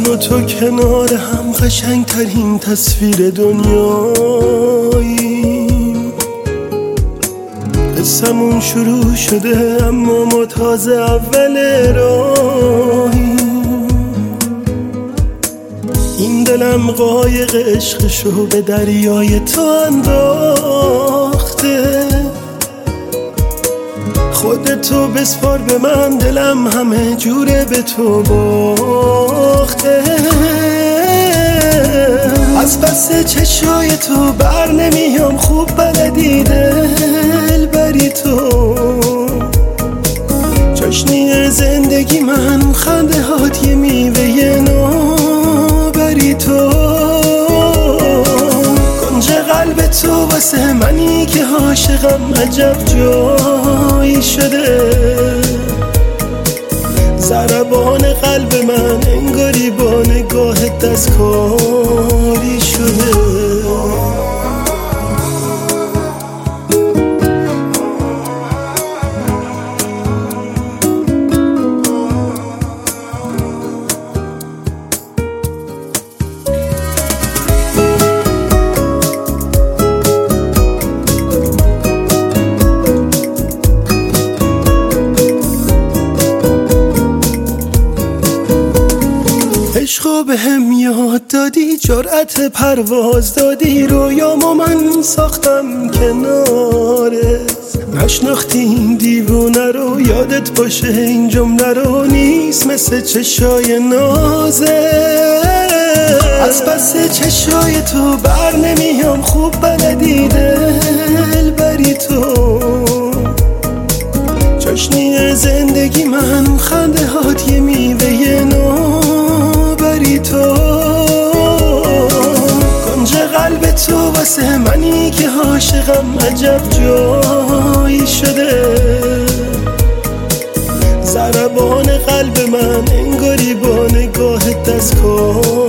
و تو کنار هم قشنگترین تصویر دنیاییم. قصمون شروع شده اما ما تازه اول راهیم. این دلم قایق عشقشو به دریای تو انداخته. خودتو بسپار به من، دلم همه جوره به تو باخته. از پس چشای تو بر نمیام، خوب بلدی دل بری تو. چاشنی زندگی من، خنده هات یه میوه نوبری تو. کنج قلب تو واسه منی که عاشقم عجب جایی شده. ضربان قلب من انگاری با نگاه دستکاری شده. عشقو به هم یاد دادی، جرأت پرواز دادی، رویامو من ساختم کنارت. نشناختی این دیوونه رو، یادت باشه این جمله رو، نیست مثل چشای نازه. از پس چشای تو بر نمیام، خوب بلدی دل بری تو. چاشنی زندگی من، خنده هات یه میوه نوبری تو. کنج قلب تو واسه منی که عاشقم عجب جایی شده. ضربان قلب من انگاری با نگاه دستکاری